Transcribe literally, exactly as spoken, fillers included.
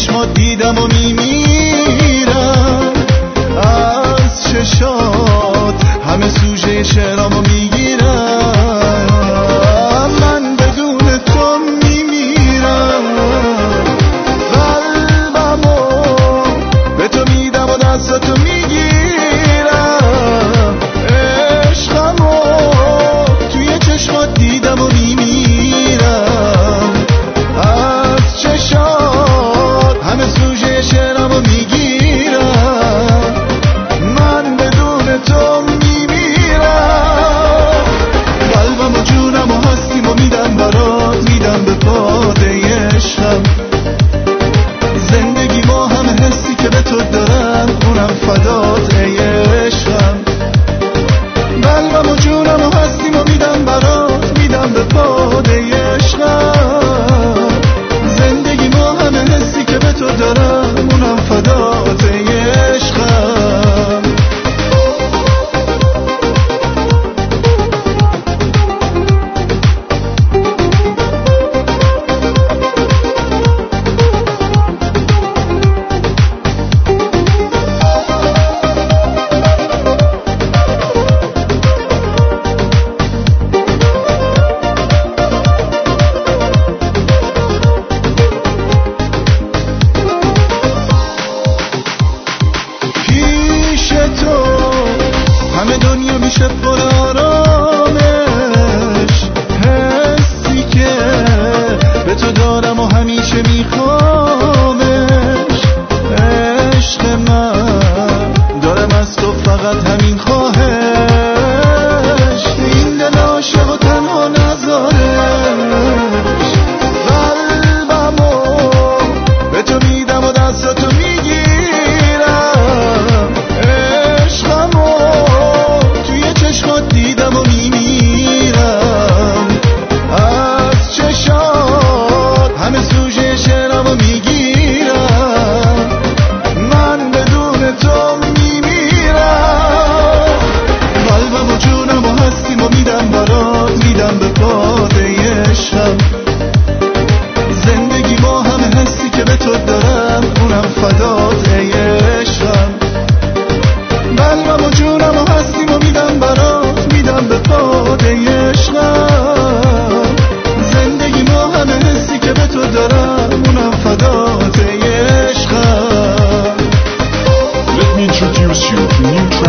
چشمات دیدم و میمیرم، از چشات همه سوژه شعرامو میگیرم. من بدون تو میمیرم، قلبمو به تو میدم و دستاتو میگیرم. عشقمو توی چشمات دیدم و میمیرم، از چشات همه سوژه شعرامو میگیرم. من بدون تو میمیرم، قلبم و جونم و هستیم و میدم برات، میدم به باده عشقم. زندگی ما همه حسی که به تو دارم، اونم فدات ای عشقم. قلبم و جونم و هستیم و میدم برات، میدم به باده عشقم. زندگی ما همه حسی که به تو دارم، اونم فدات ای عشقم. همه دنیا میشه پر آرامش، حسی که به تو دارم و همیشه میخوامش. عشق من دارم از تو فقط همین خواهش، این دل عاشق و تنها نذارش. قلبمو به تو میدم و دستاتو میگیرم. عشقمو دیدم و میمیرم، از چشات همه سوژه شعرامو میگیرم. من بدون تو میمیرم، قلبم و جونم و هستیم و میدم برات، میدم به باده عشقم. زندگی ما همه حسی که به تو دارم، اونم فدات ای عشقم. قلبم و جونم و هستیم و میدم برات، میدم به باده عشقم. زندگی ما همه حسی که به تو دارم، اونم فدات ای عشقم. Let me introduce you to new